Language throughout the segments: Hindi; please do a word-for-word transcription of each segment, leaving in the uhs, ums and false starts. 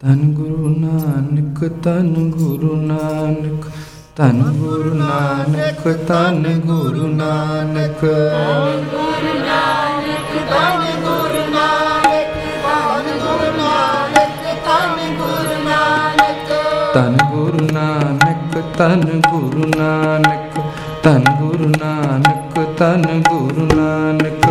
ਧੰਨ ਗੁਰੂ ਨਾਨਕ, ਧੰਨ ਗੁਰੂ ਨਾਨਕ, ਧੰਨ ਗੁਰੂ ਨਾਨਕ, ਧੰਨ ਗੁਰੂ ਨਾਨਕ, ਧੰਨ ਗੁਰੂ ਨਾਨਕ, ਧੰਨ ਗੁਰੂ ਨਾਨਕ, ਧੰਨ ਗੁਰੂ ਨਾਨਕ, ਧੰਨ ਗੁਰੂ ਨਾਨਕ, ਧੰਨ ਗੁਰੂ ਨਾਨਕ, ਧੰਨ ਗੁਰੂ ਨਾਨਕ, ਧੰਨ ਗੁਰੂ ਨਾਨਕ,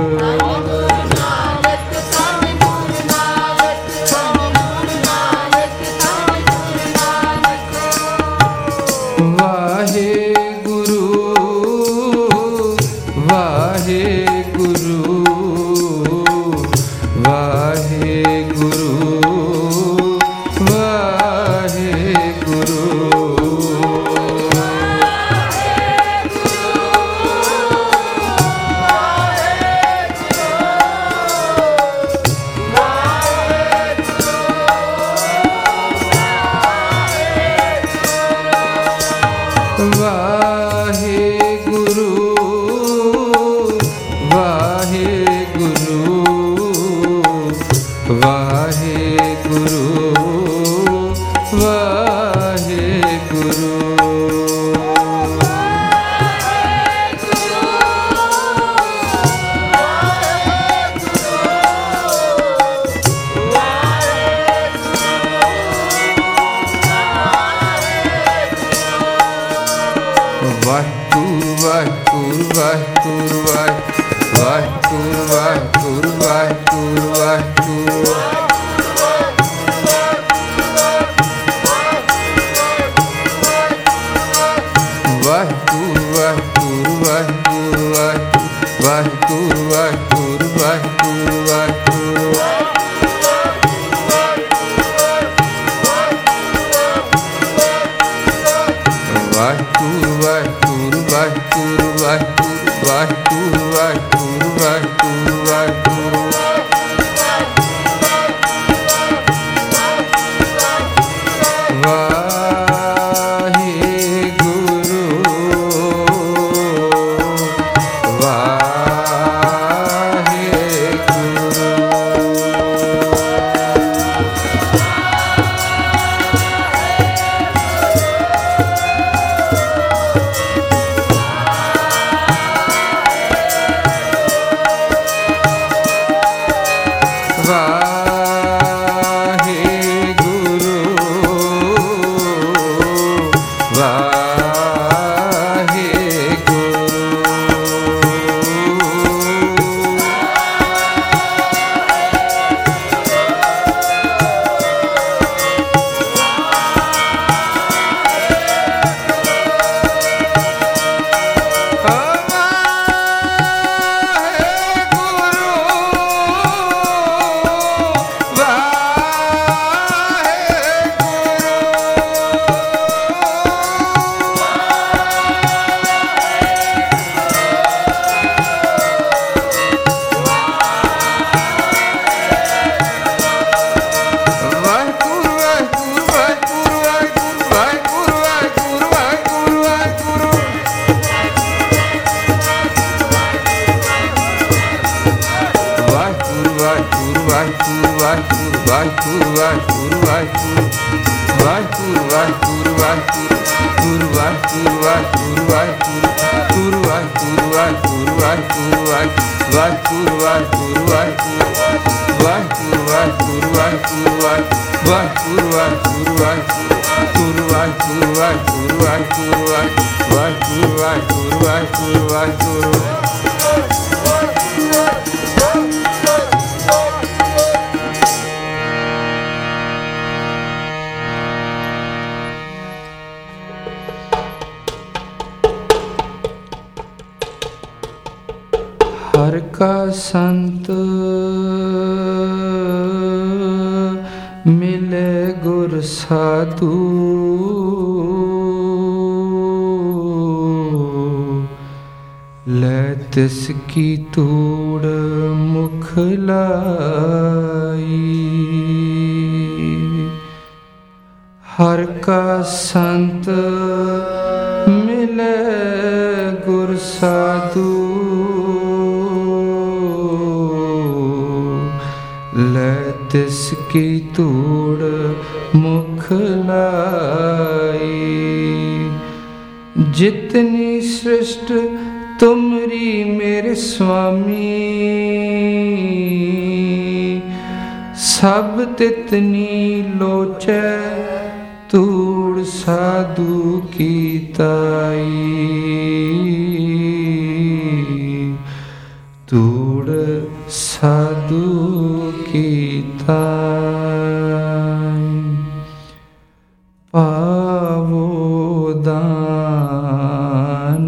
ਹਰ ਕਾ ਸੰਤ ਮਿਲੇ ਗੁਰ ਸਾਧੂ, ਲੈ ਤਿਸ ਕੀ ਧੂੜ ਮੁਖ ਲਾਈ। ਹਰ ਕਾ ਸੰਤ ਮਿਲੇ ਗੁਰ ਸਾਧੂ, ਲੈ ਤਿਸ ਕੀ ਧੂੜ मुख लाई। जितनी सृष्ट तुमरी मेरे स्वामी, सब तितनी लोचै तूड़ साधु की ताई। तूड़ साधु की ताई। पावो दान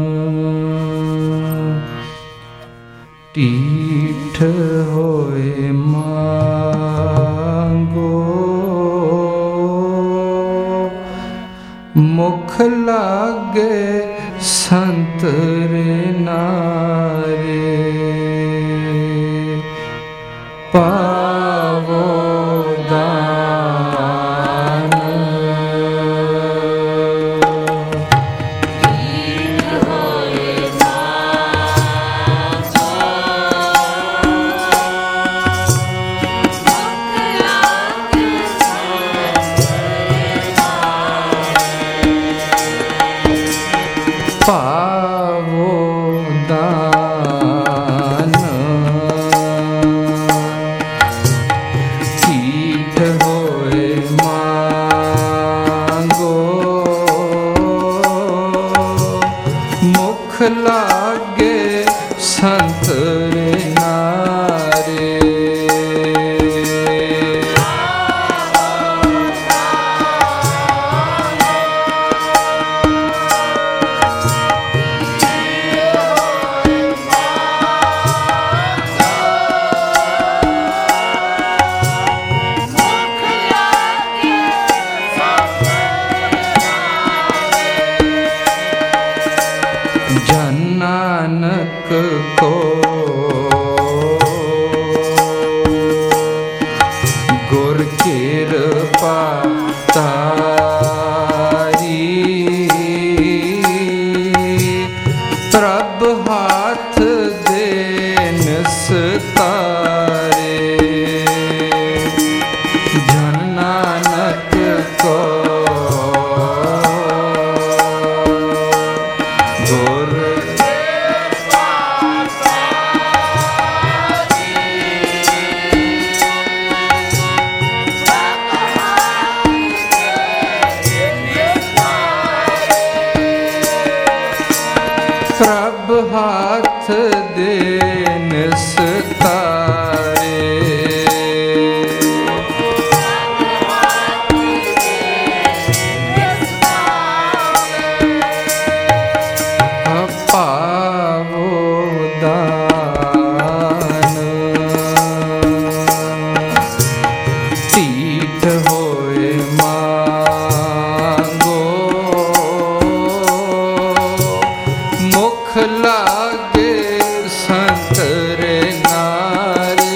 टीठ होए मांगो, मुख लागे संत रे नारे। पावो दान टीठ होए मांगो, मुख लागे संत रे नारे। पावो दान टीठ होए मांगो, मुख लागे संत रे नारे। जन नानक को गुर कृपा तारी, प्रभ हाथ दे निस्तारे। जन नानक को गुर प्रभ हाथ दे निस्तारे। पावो दान टीठ होए मांगो, मुख लागे संत रे नारे।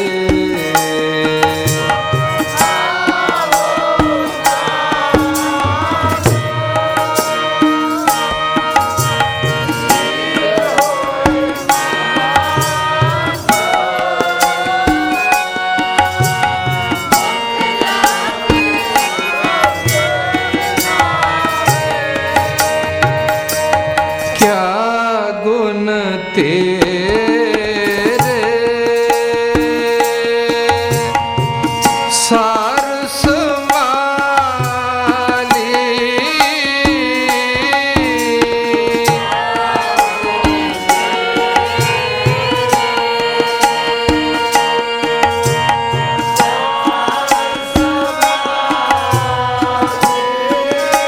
क्या गुण तेरे सार संभाली,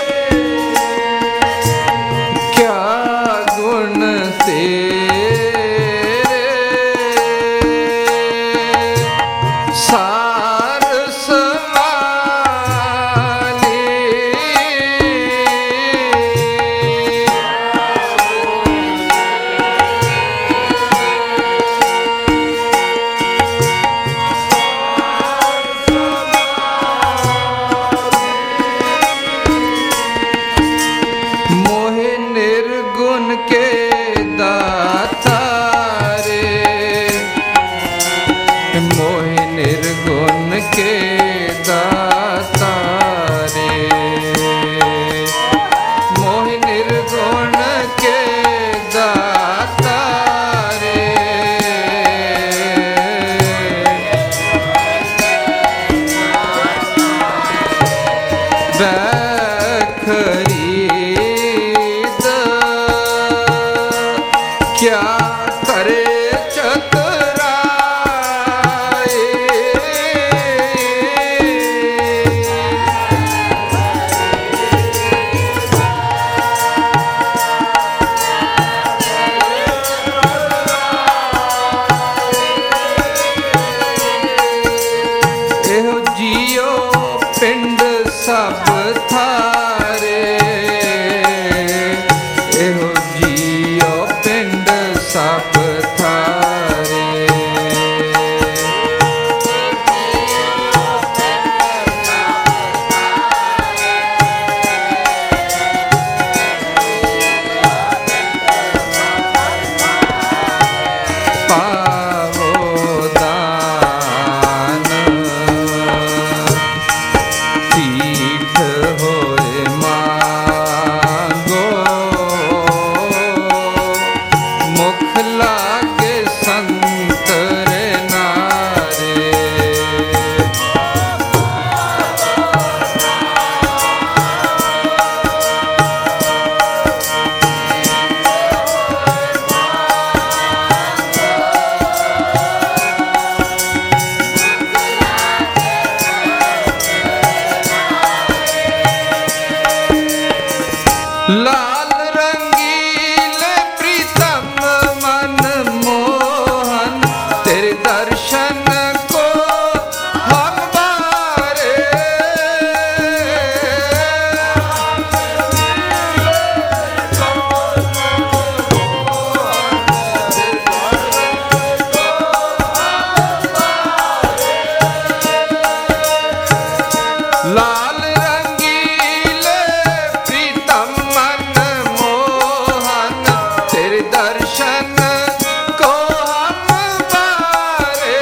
क्या गुण तेरे करे चतुराई। एहो जियो पिंड सब थारे, एहो जियो पिंड सब थारे। पावो दान तीर्थ होए मांगो, मुख लागे संत रे नारे। लाल रंगीले प्रीतम मन मोहन, तेरे दर्शन को हम बारे। लाल रंगीले प्रीतम मन मोहन, तेरे दर्शन को हम बारे।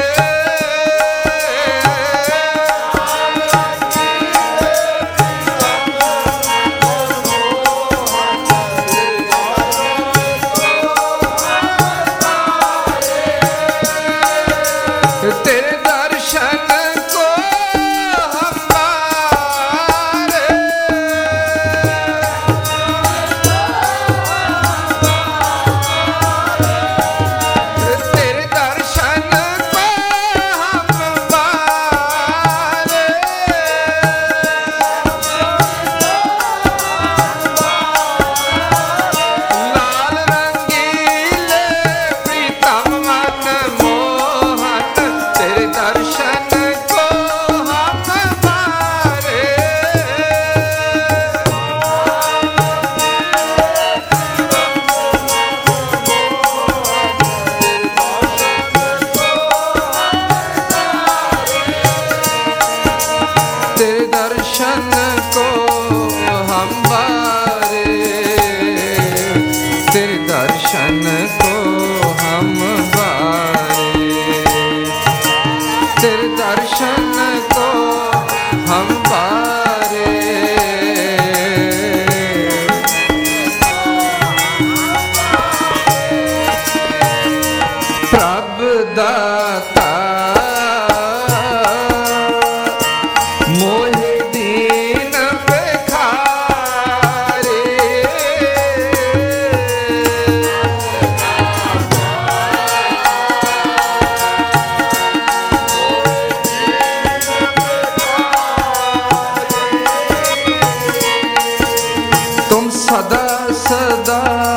तेरे दर्शन को हम बारे। तेरे दर्शन को हम बारे। लाल रंगीले प्रीतम मन मोहन, तेरे दर्शन को हम बारे। तेरे दर्शन को हम बारे, तेरे दर्शन को हम बारे, तेरे दर्शन को हम बारे। प्रभ दाता मोहि दीन बेखारे। तुम सदा सदा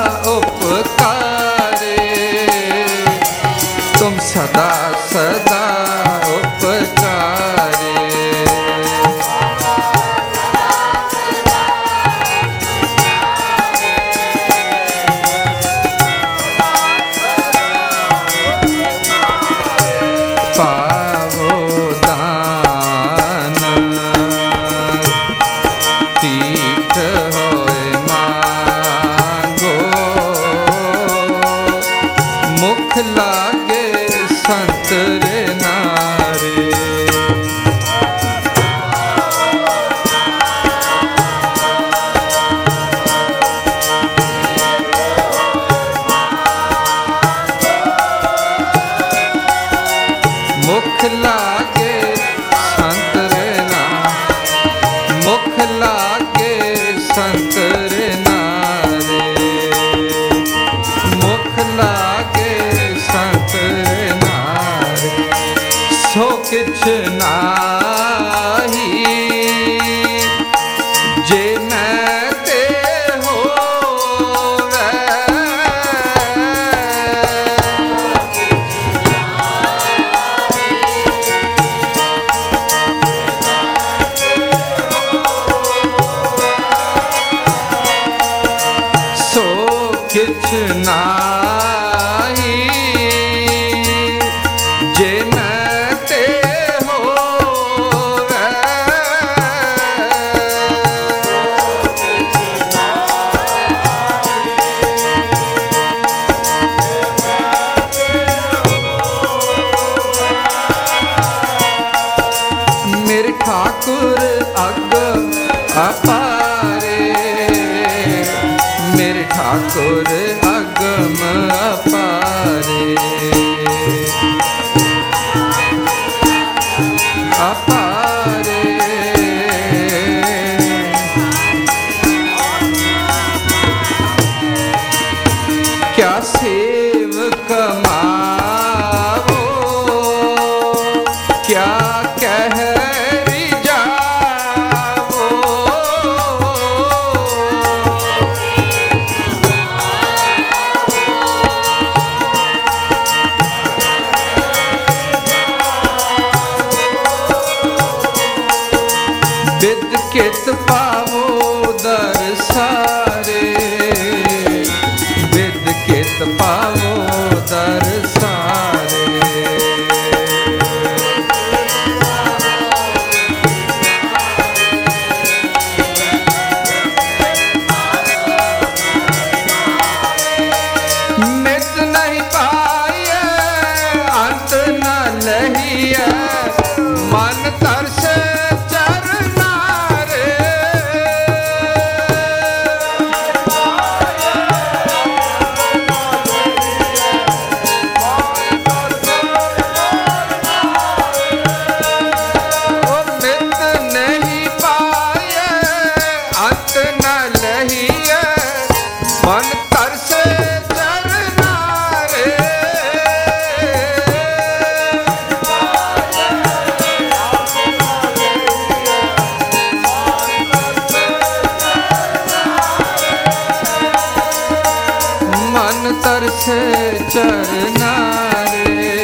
उपकारे, तुम सदा सदा उपकारे। पावो दान तीर्थ होए मांगो, मुख लागे संत रे नारे। मुख लागे संत रे नारे, मुख लागे संत रे नारे, मुख लागे नाही जे मैं ते होवे सो किछ नाही जे मैं ते होवे मेरे ठाकुर अग अपारे मेरे ठाकुर अगम अपारे अपारे क्या सेव कमावो क्या कह विद कित पावो दरसारे विद कित पावो दरसारे मित नहीं पाए अंत न लहिए मन तरस मन तरसे चरना रे मन तरसे चरना रे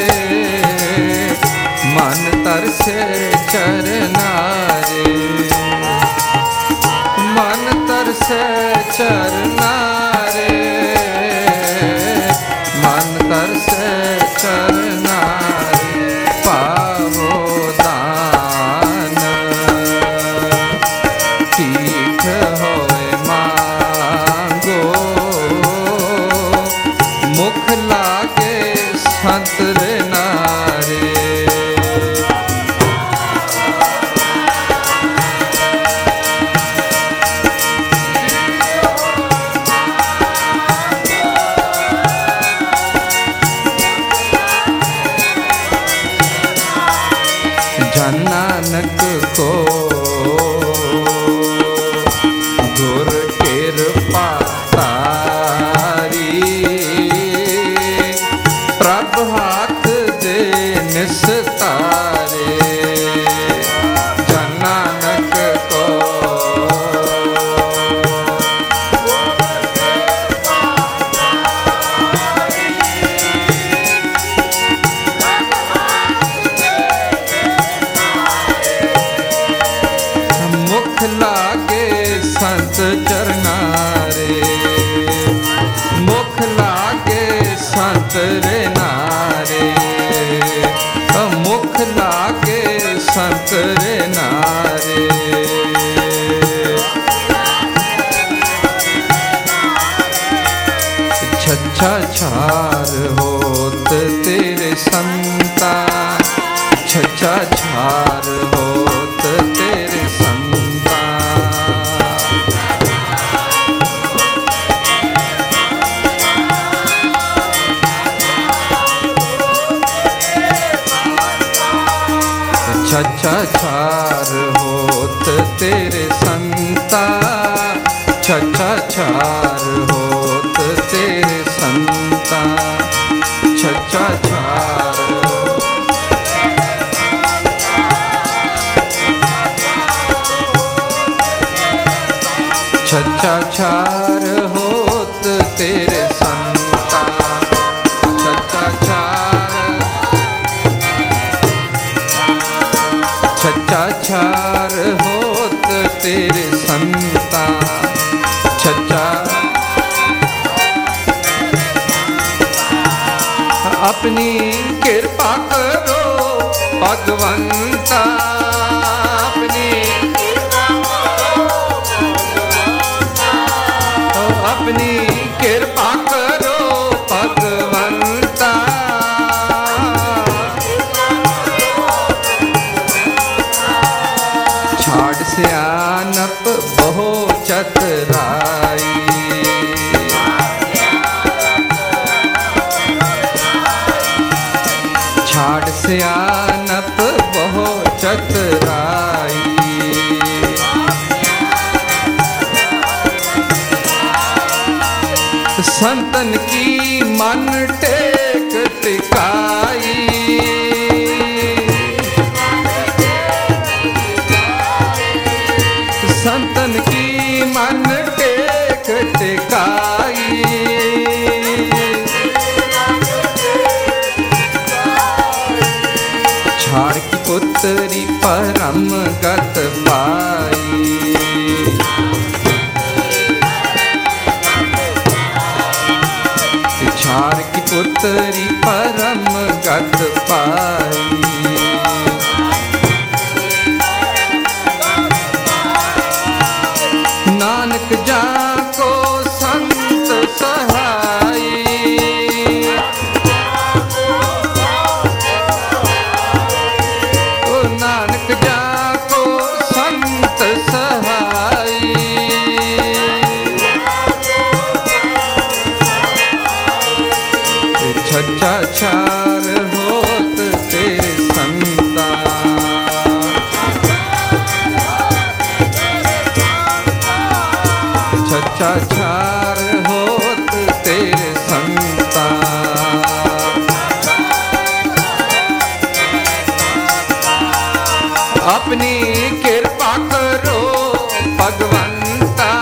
मन तरसे चरना रे मन तरसे चरना मन तरसे चरना पावो दान ठीक होए मांगो मुख लागे संत रे नारे नानक को गुर कृपा तारी प्रभ हाथ दे निस्तारे जन नानक को लागे संत चरनारे मुख लागे संत रे नारे मुख लागे संत रे नारे छछा छार होत तेरे संता छछा छार होत तेरे संता छछा छार होत तेरे संता छछा छार होत तेरे संता छछा छार छार होत तेरे संता, छच्चा छार, छच्चा छार होत तेरे संता, छच्चा अपनी कृपा करो भगवंता, अपनी अपनी कृपा करो भगवंता, छाड़ सियानप बहु चतुराई, छाड़ सियानप बहु चतुराई, संतन की मन टेक टिकाई, संतन की मन टेक टिकाई, छाड़ की पुत्री परम गत पाई, छाड़ की पुत्री परम गत पाई, नानक जाको संत सहाई, ओ नानक जाको संत सहाई, छच्चा छार होत तेरे संता, छच्चा छार होत तेरे संता, अपनी कृपा करो भगवंता,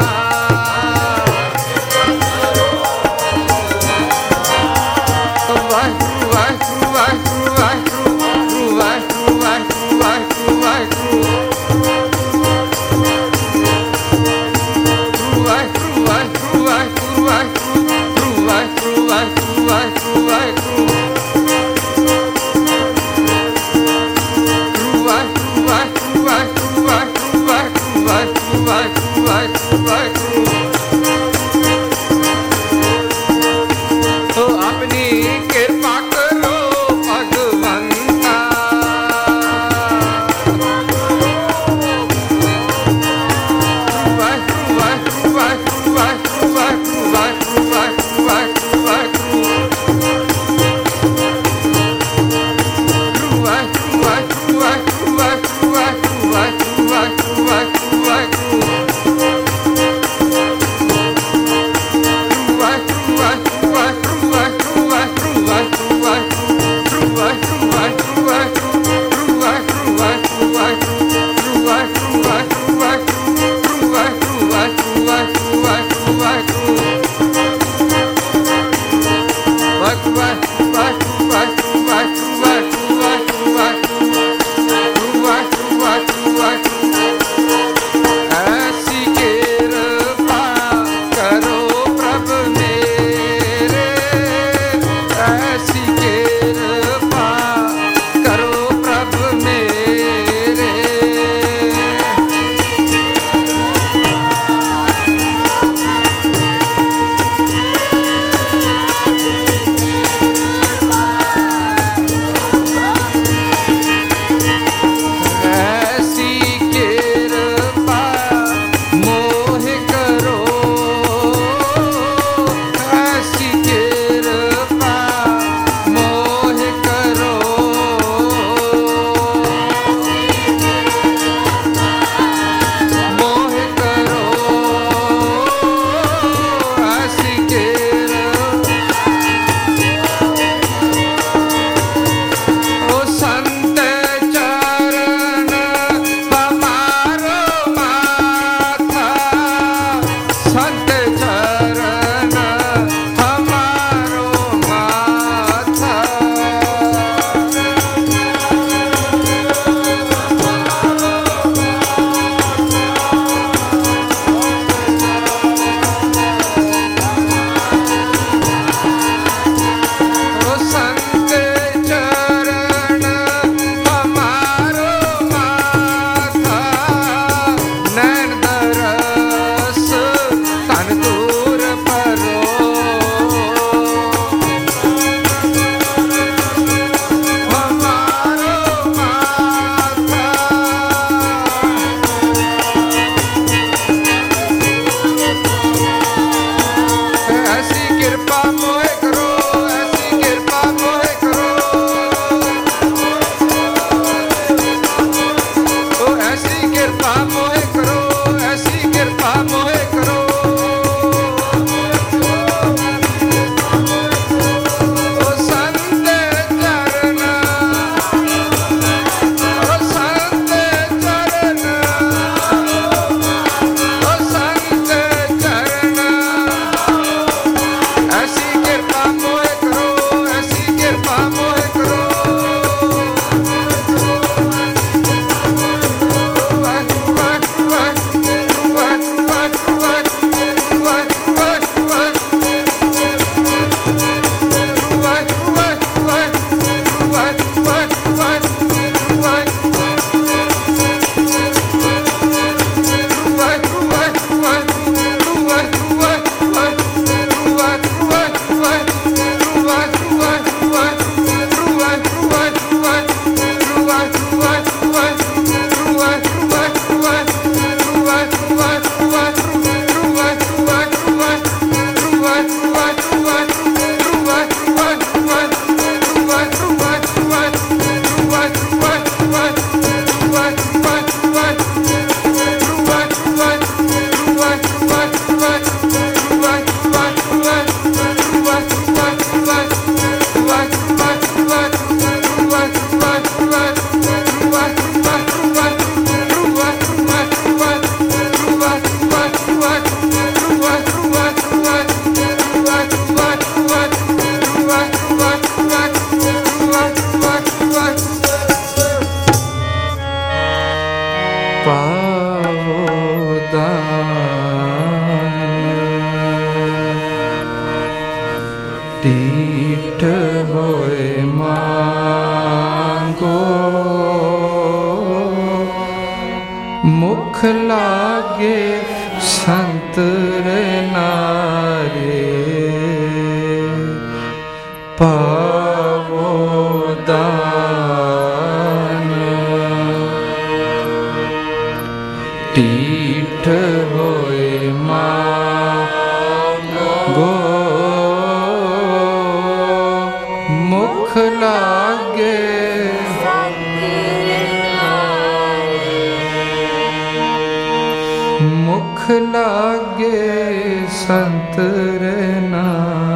तो अपनी कृपा करो भगवंता, लागे संत रे नारे, पावो दान। टीठ होए मांगो मुख लागे, मुख लागे संत रे नारे।